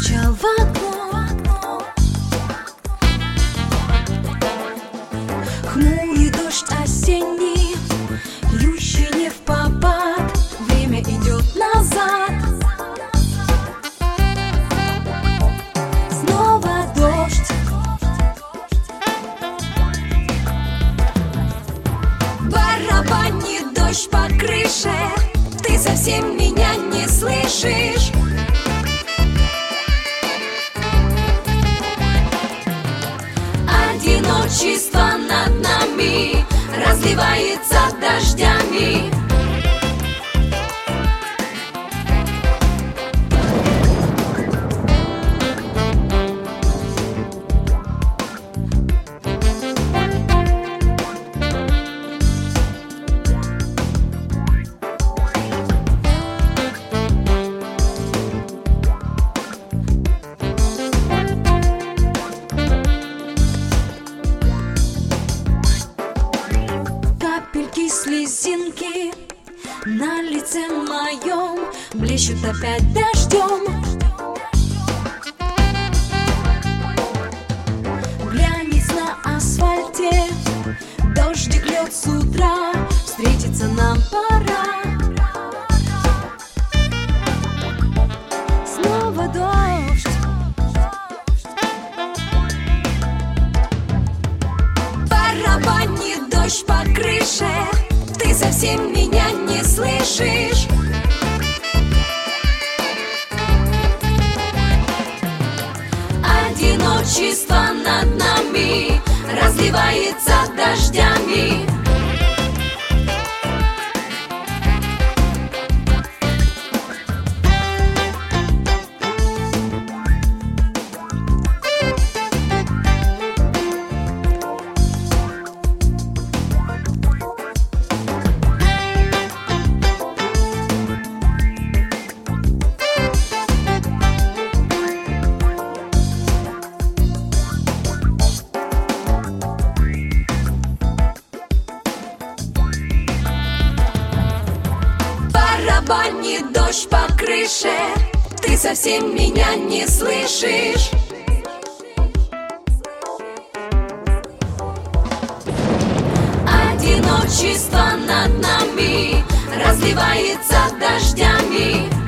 стучал в окно. Хмурый дождь осенний, льющий не впопад. Время идет назад. Снова дождь. Барабанит дождь по крыше. Ты совсем меня не слышишь. Одиночество над нами разливается дождями. Капельки слезинки на лице моем блещут опять дождем. Глянец на асфальте, дождик льет с утра. Встретиться нам пора. Снова дождь. Барабанит дождь по крыше. Ты совсем меня не слышишь. Одиночество над нами разливается дождями. Барабанит дождь по крыше. Ты совсем меня не слышишь. Одиночество над нами разливается дождями.